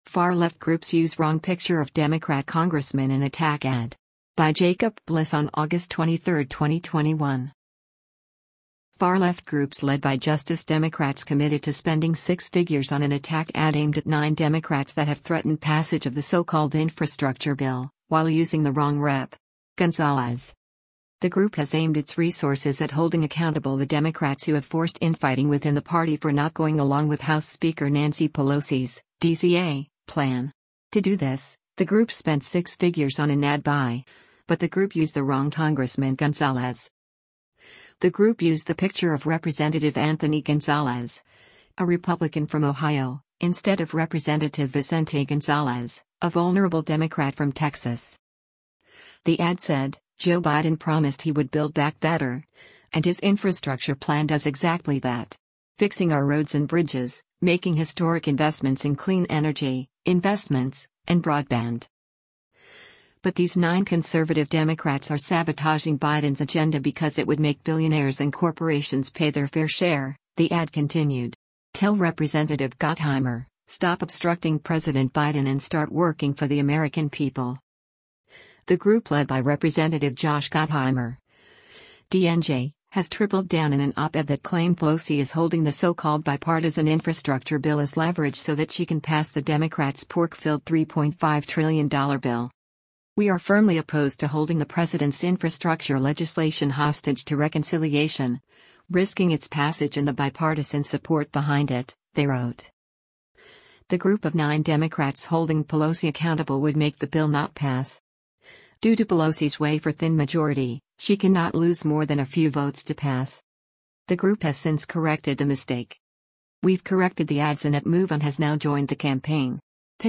Far-left groups use wrong picture of Democrat congressman in attack ad. By Jacob Bliss on August 23, 2021. Far-left groups led by Justice Democrats committed to spending six figures on an attack ad aimed at 9 Democrats that have threatened passage of the so-called infrastructure bill, while using the wrong Rep. Gonzalez. The group has aimed its resources at holding accountable the Democrats who have forced infighting within the party for not going along with House Speaker Nancy Pelosi's DCA plan. To do this, the group spent six figures on an ad buy, but the group used the wrong Congressman Gonzalez. The group used the picture of Representative Anthony Gonzalez, a Republican from Ohio, instead of Representative Vicente Gonzalez, a vulnerable Democrat from Texas. The ad said, Joe Biden promised he would build back better, and his infrastructure plan does exactly that. Fixing our roads and bridges, making historic investments in clean energy, investments, and broadband. But these 9 conservative Democrats are sabotaging Biden's agenda because it would make billionaires and corporations pay their fair share, the ad continued. Tell Representative Gottheimer, stop obstructing President Biden and start working for the American people. The group led by Representative Josh Gottheimer, DNJ, has tripled down in an op-ed that claimed Pelosi is holding the so-called bipartisan infrastructure bill as leverage so that she can pass the Democrats' pork-filled $3.5 trillion bill. We are firmly opposed to holding the president's infrastructure legislation hostage to reconciliation, risking its passage and the bipartisan support behind it, they wrote. The group of 9 Democrats holding Pelosi accountable would make the bill not pass. Due to Pelosi's wafer-thin majority, she cannot lose more than a few votes to pass. The group has since corrected the mistake. We've corrected the ads and MoveOn has now joined the campaign.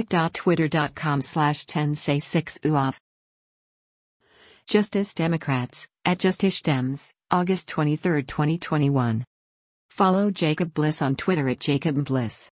pic.twitter.com/10say6uov. Justice Democrats, at JusticeDems, August 23, 2021. Follow Jacob Bliss on Twitter at Jacob Bliss.